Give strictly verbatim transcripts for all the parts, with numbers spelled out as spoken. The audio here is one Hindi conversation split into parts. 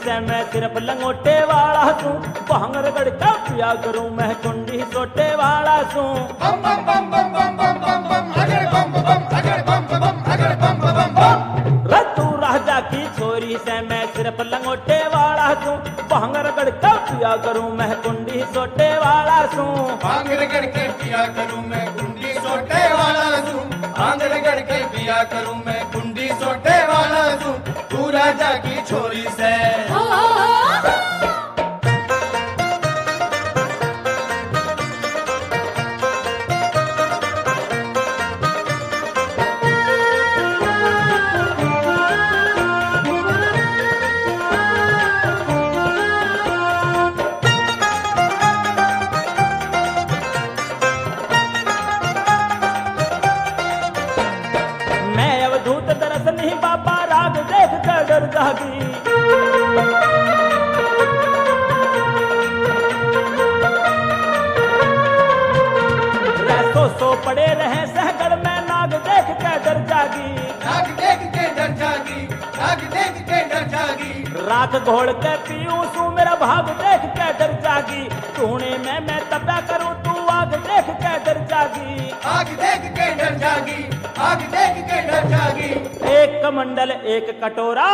से मैं सिर्फ लंगोटे वाला सूं, भांग रगड़ के पिया करूं मैं कुंडी सोटे वाला सूं। बम बम बम बम बम बम बम बम अगड़ बम बम अगड़ बम बम अगड़ बम बम बम। रतू राजा की छोरी से मैं सिर्फ लंगोटे वाला सूं, भांग रगड़ के पिया करूं मैं कुंडी सोटे वाला सूं। भांग रगड़ के पिया करूं मैं कुंडी सोटे वाला सूं, भांग रगड़ के पिया करूं मैं कुंडी सोटे वाला सूं। तू राजा की छोरी से जागी। सो सो पड़े रहे सहगड़ में नाग देख के डर जागी, नाग देख के डर जागी, नाग देख के डर जागी। रात घोड़ के पीऊं सू मेरा भाग देख के डर जागी, टूने में मैं तपा करूं तू आग देख के डर जागी, आग देख के डर जागी, आग देख के डर जागी। एक कमंडल एक कटोरा,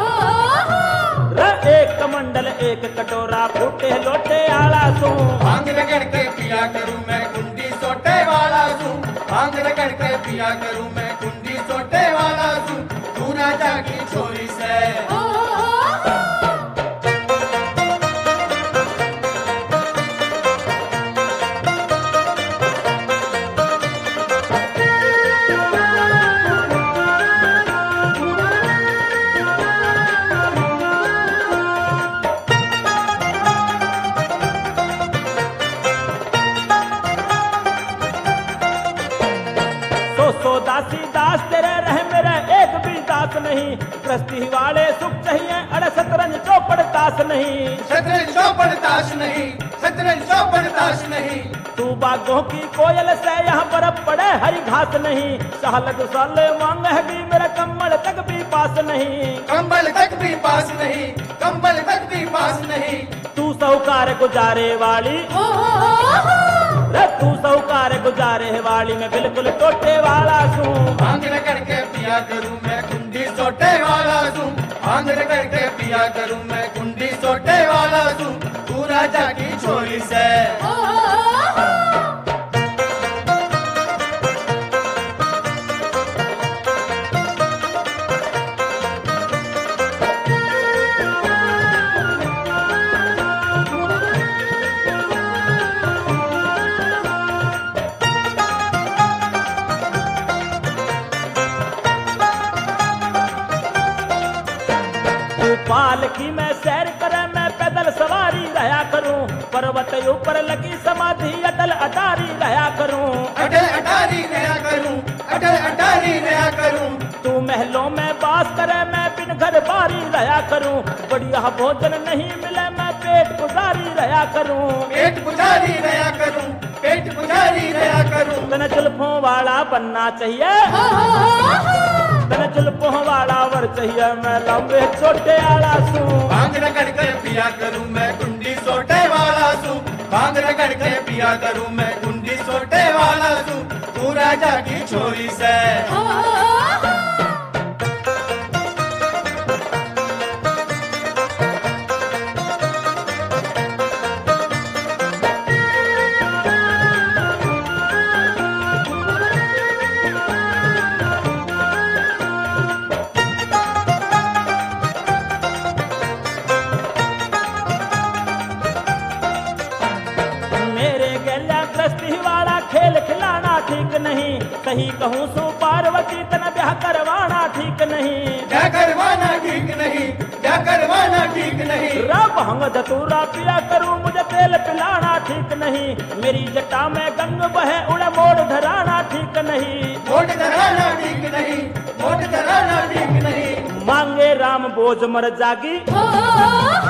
एक कमंडल एक कटोरा फूटे लोटे आला सूं। भांग रगड़ के पिया करूं मैं कुंडी सोटे वाला सूं, भांग रगड़ के पिया करूं मैं कुंडी सोटे वाला सूं। तू राजा की छोरी से सो दासी दास तेरे रह मेरे एक भी दास नहीं, प्रस्ती वाले सुख चाहिए अरे शतरंज चौपड़ ताश नहीं, शतरंज चौपड़ ताश नहीं, शतरंज चौपड़ ताश नहीं। तू बागों की कोयल से यहाँ बर्फ पड़े हरी घास नहीं, सालक साले मांगेगी मेरा कम्बल तक भी पास नहीं, कंबल तक भी पास नहीं, कंबल तक भी पास नहीं। तू साहूकार गुजारे वाली, तू साहूकार गुजारे वाली मैं बिल्कुल टोटे वाला सूं। भांग रगड़ के पिया करूं मैं कुंडी सोटे वाला सूं, भांग रगड़ के पिया करूं मैं कुंडी सोटे वाला सूं। तू राजा की छोरी से पालकी में सैर करे मैं पैदल सवारी रहा करूं, पर्वत ऊपर लगी समाधि अटल अटारी रहा करूं, अटल अटारी रहा करूं, अटल अटारी रहा करूं। तू महलों में बास करे मैं बिन घर बारी रहा करूं, बढ़िया भोजन नहीं मिले मैं पेट पुजारी रहा करूं, पेट पुजारी रहा करूं, पेट पुजारी रहा करूं। तने जुल्फों वाला बनना चाहिए, तने जुल्फों वाला वर चाहिए मैं लंबे छोटे आला सूं। भांग रगड़ के पिया करूं मैं कुंडी सोटे वाला सूं, भांग रगड़ के पिया करूं मैं कुंडी सोटे वाला सूं। तू राजा की छोरी से ठीक नहीं, सही कहूँ सो पार्वती तना ब्याह करवाना ठीक नहीं, क्या करवाना ठीक नहीं, क्या करवाना ठीक नहीं। रब हंग धतूरा पिया करूं मुझे तेल पिलाना ठीक नहीं, मेरी जटा में गंग बहे उड़े मोड़ धराना ठीक नहीं, मोड़ धराना ठीक नहीं, मोड़ धराना ठीक नहीं। मांगे राम बोझ मर जागी,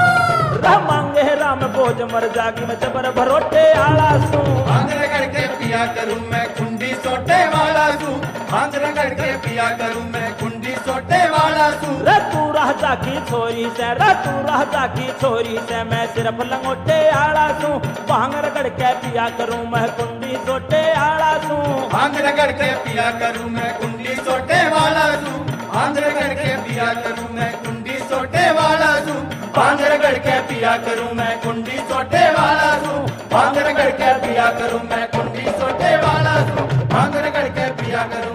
मांगे राम बोझ मर जागी मैं जबर भरोटे आला सूं। भांग रगड़ के पिया पिया करूं मैं कुंडी सोटे वाला सू भांग रगड़ के पिया करूं मैं कुंडी सोटे वाला सू रे तू राजा की छोरी से रे तू राजा की छोरी से मैं सिर्फ लंगोटे आड़ा सू भांग रगड़ के पिया करूं मैं कुंडी सोटे आड़ा सू भांग रगड़ के पिया करूं मैं कुंडी सोटे वाला सू भांग रगड़ के पिया करूं मैं कुंडी सोटे वाला सू भांग रगड़ के पिया करूं मैं कुंडी सोटे वाला सू भांग रगड़ के पिया करूं मैं कुंडी सोटे वाला सू भांग रगड़ के पिया करूं